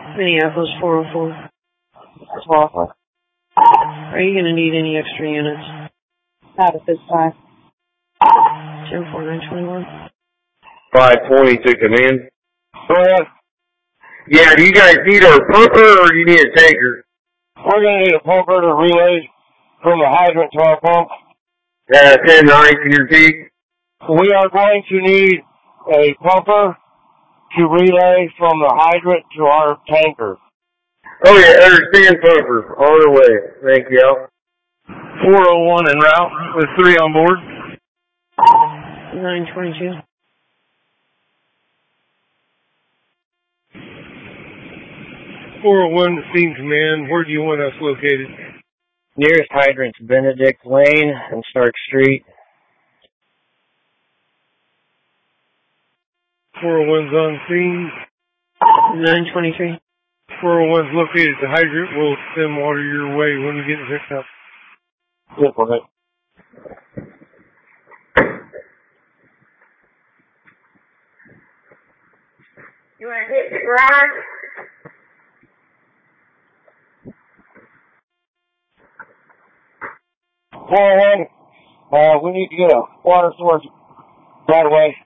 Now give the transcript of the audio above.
Minneapolis 404. 404. Are you going to need any extra units? Not at this time. 10-4921. 520 to command. Go ahead. Yeah, do you guys need a pumper or do you need a tanker? We're going to need a pumper to relay from the hydrant to our pump. 10-9 in your feet. We are going to need a pumper to relay from the hydrant to our tanker. Oh yeah, understand pumper. On the way. Thank you. 401 en route with 3 on board. 922. 401 Scene Command, where do you want us located? Nearest hydrant's Benedict Lane and Stark Street. 401's on scene. 923. 401's located at the hydrant. We'll send water your way when you get it picked up. Yep, right. You want to hit the garage? We need to get a water source right away.